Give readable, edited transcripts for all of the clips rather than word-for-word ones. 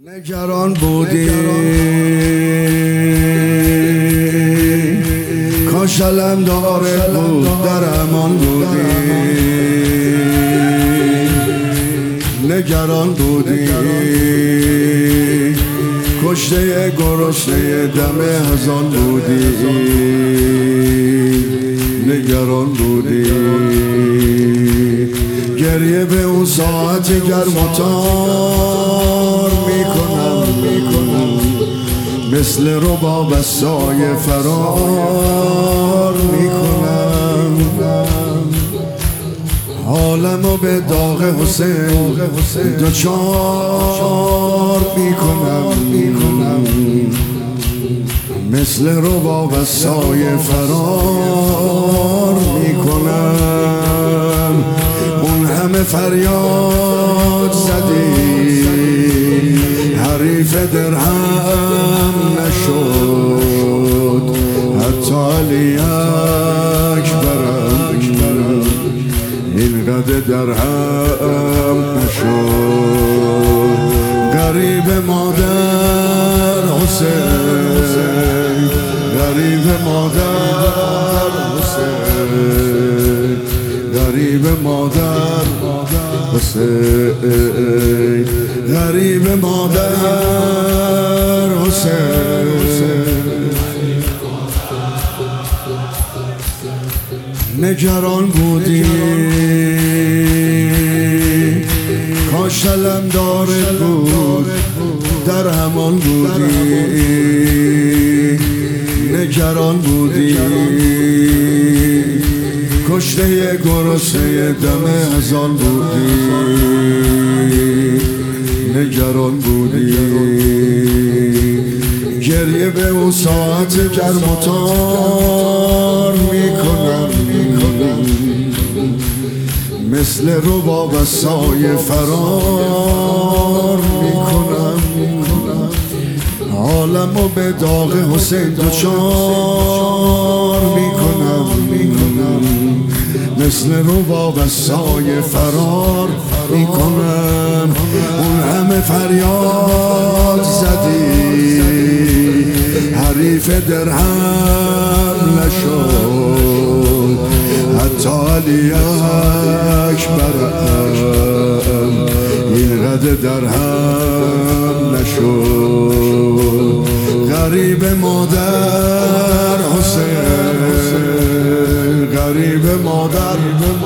نگران بودی کاش علمدارت بود در امان بودی، نگران بودی کشته گرسنه دم هزان بودی، نگران بودی گریه به اون ساعت گرم و تار میکنم مثل رباب از سایه فرار میکنم، حالمو به داغ حسین دوچار میکنم مثل رباب از سایه فرار میکنم. اون همه فریاد زدی حریف درهم نشد، حتی علی اکبرم اینقدر درهم نشد. غریب مادر حسین، غریب مادر حسین، غریب مادر حسین، غریب مادر حسین. نگران بودی کاش علمدارت بود در امان بودی، نگران بودی کشته گرسنه دم هزان بودی، نگران بودی گریه به اون ساعت گرم و تار میکنم مثل رباب از سایه فرار میکنم، حالمو به داغ حسین دوچار میکنم مثل رباب از سایه فرار میکنم. اون همه فریاد زدی حریف درهم نشد، حتی علی اکبرم اینقدر درهم نشد. غریب مادر حسین، غریب مادر،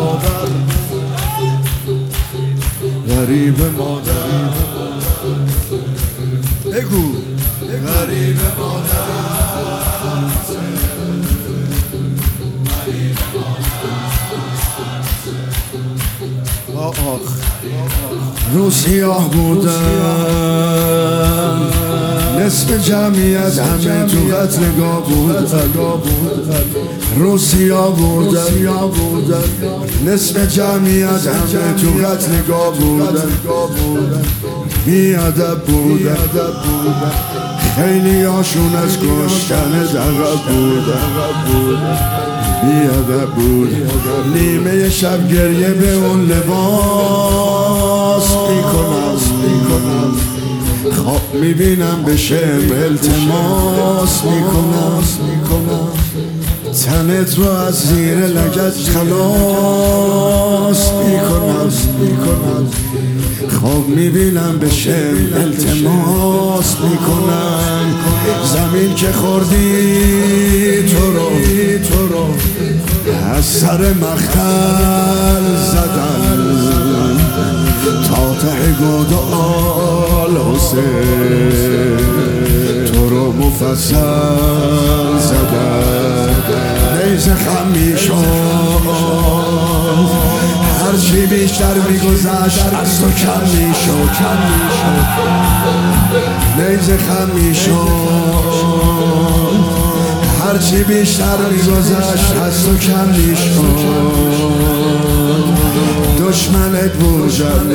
غریب مادر بگو، غریب مادر رو سیاه بودم نصف جمعیت همه تو قتلگاه بود، رو سیاه بودم نصف جمعیت همه تو قتلگاه بود، بیادب بودن خیلی هاشون از کشتن عقب بودن، بیادب بود. نیمه شب گریه به اون لباس میکنم، خواب میبینم به شم التماس میکنم، تنت رو از زیر لگد خلاص میکنم، خواب میبینم به شم التماس میکنم. زمین که خوردی تو رو از سر مختل زدن تا ته گودال حسین تو رو مفصل زدن. نیزه خم میشد هرچی بیشتر میگذشت از تو کم میشد، نیزه خم میشد هرچی بیشتر میگذشت از تو کم میشد. دشمنت بودم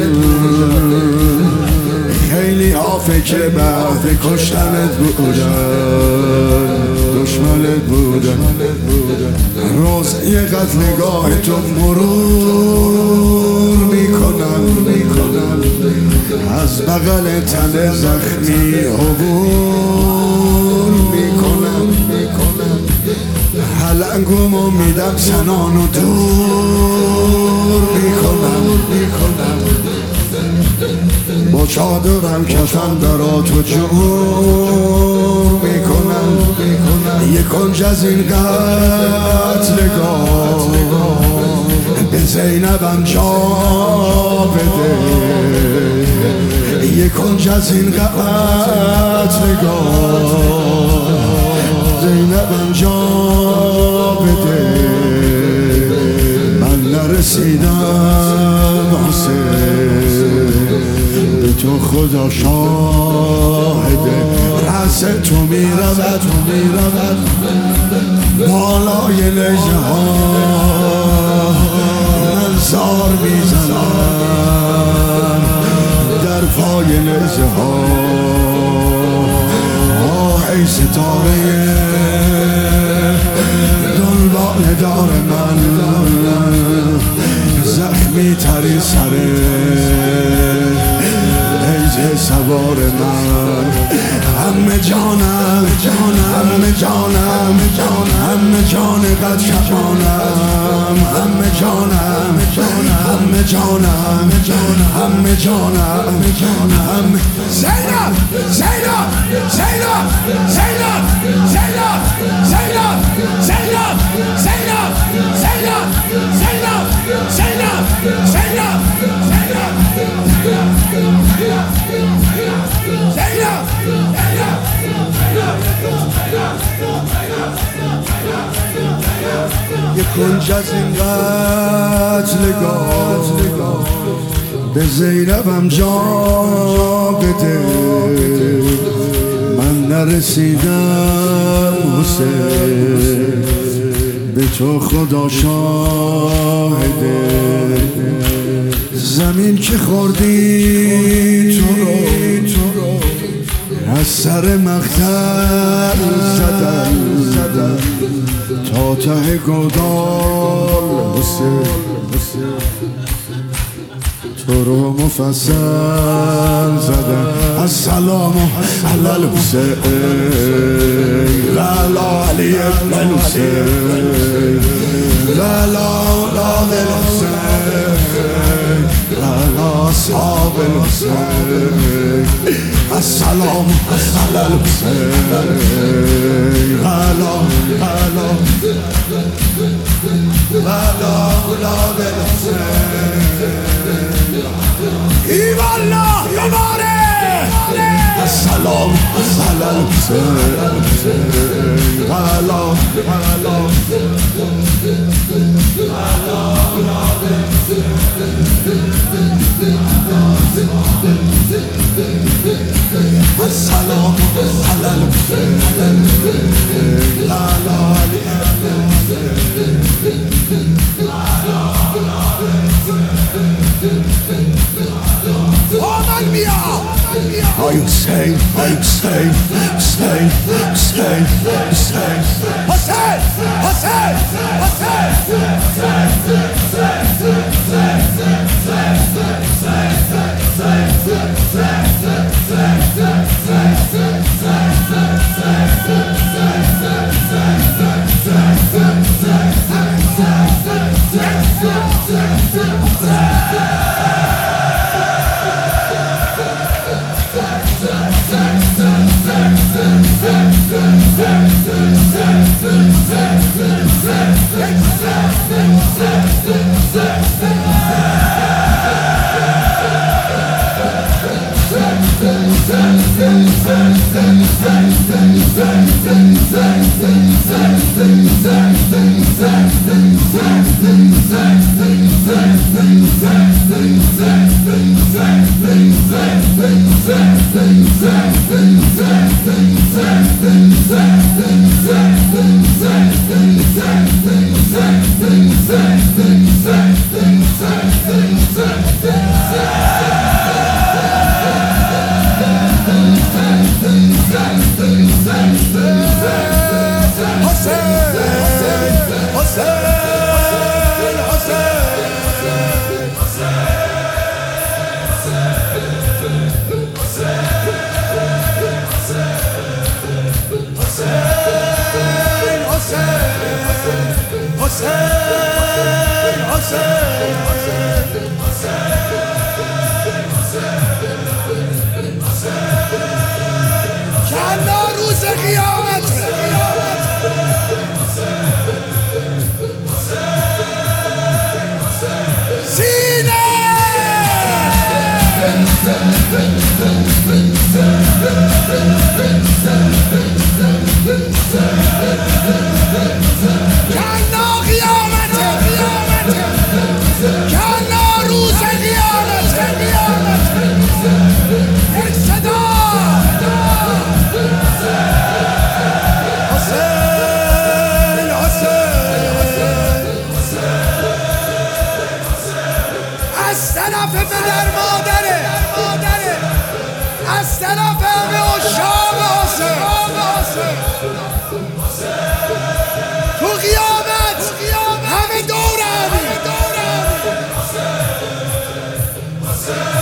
خیلی ها فکر بعد کشتنت بودن، دشمنت بودن روزی قتلگاه تو مرور میکنم میکنم، از بغل تن زخمی عبور میکنم، حلنگومو میدم سنانو دور میکنم، با چادرم کفن براتو جور میکنم، یه کنج از این قتلگاه به زینبم جا بده، یه کنج از این قتلگاه زینبم جا بده، من نرسیدم حسین به تو خدا شاهده، رأس تو میرود بالای لژه ها، من زار میزنم در پای لژه ها، ای ستاره دنبال دار من، زخمی تری سره ایجه سوار من، همه جانم همه جانم همه جان قد شبانم، همه جانم همه جانم همه جانم همه زینب زینب زینب زینب زینب زینب زینب زینب زینب زینب زینب زینب یه کنج از این قتلگاه به زینبم جا بده، من نرسیدم حسین به تو خدا شاهده، زمین که خوردی تو رو از سر مقتل زدن تا ته گودال حسین، تو رو مفصل زدن، السلام علی الحسین لالا علی ابن الحسین لالا الحسین لالا اصحاب الحسین، السلام علی الحسین لالا الحسین ایوالا یماره، السلام علی الحسین لالا السلام علی الحسین لالا Hussein, Hussein, Hussein, Hussein, Hussein, Hussein, Hussein, کلا روز قیامت سینه کلا قیامت کلا روز قیامت یک صدا حسین از طرف پدر مادره از طرف همه عشاق حسین تو قیامت همه دورم